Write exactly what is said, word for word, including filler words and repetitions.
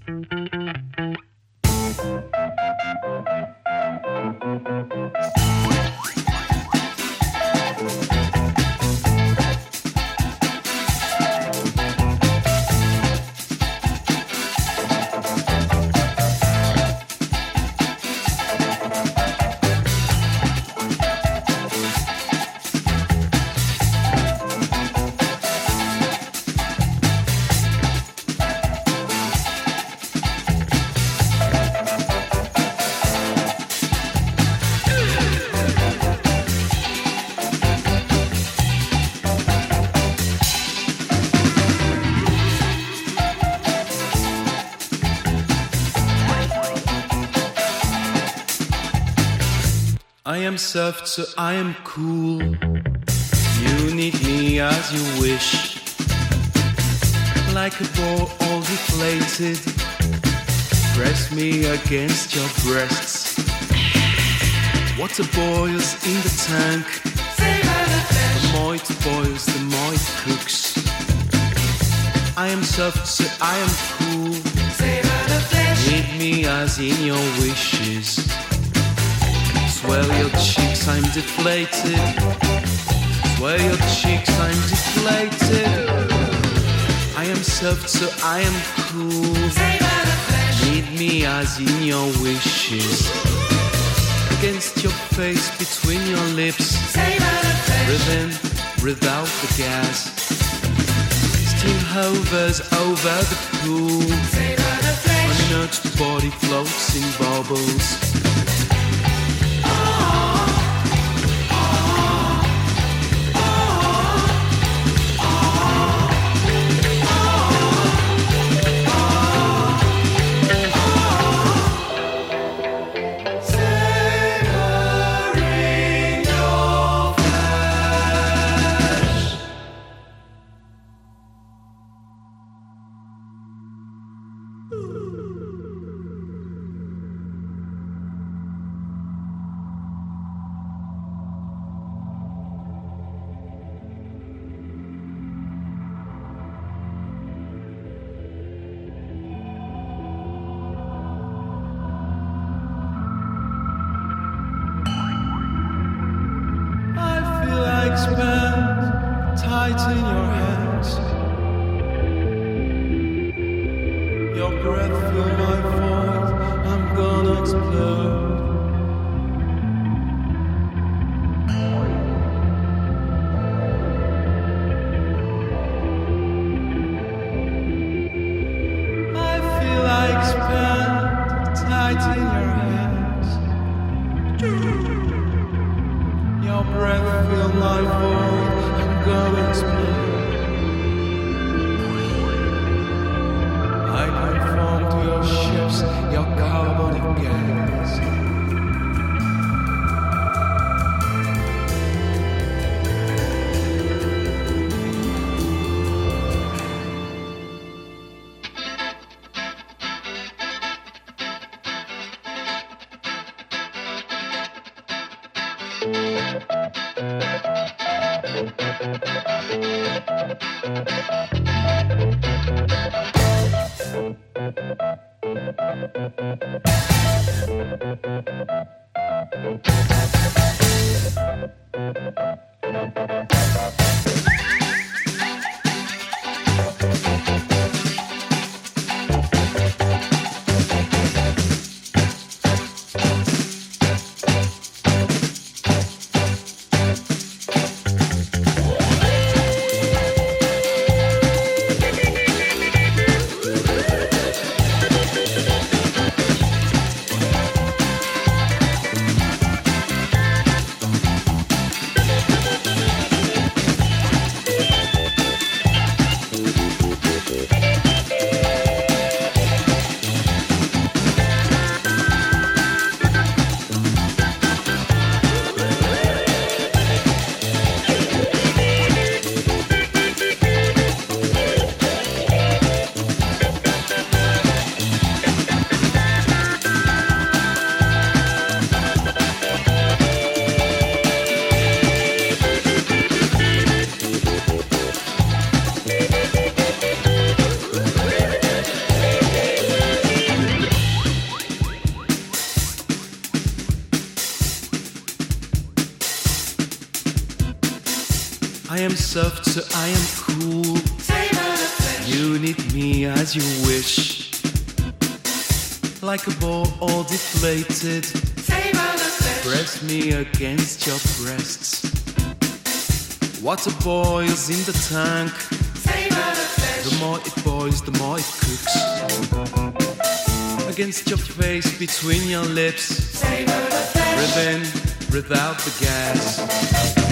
I am soft, so I am cool. You need me as you wish. Like a ball all deflated, press me against your breasts. Water boils in the tank. The more it boils, the more it cooks. I am soft, so I am cool. Need me as in your wishes. Swell your cheeks, I'm deflated. Swell your cheeks, I'm deflated. I am soft, so I am cool. Need me as in your wishes. Against your face, between your lips. Breathe in, breathe out the gas. Steam hovers over the pool. My nude body floats in bubbles. Expand, tighten your hands. Your breath fill my void. I'm gonna explode. I feel I expand, tighten your hands. Your breath fill my void, I'm gonna explode. I conform to your ships, your carbonic gas. soft, so I am cool. You need me as you wish, like a ball all deflated. Press me against your breasts. Water boils in the tank. The more it boils, the more it cooks. Against your face, between your lips. Breathe in, breathe out the gas.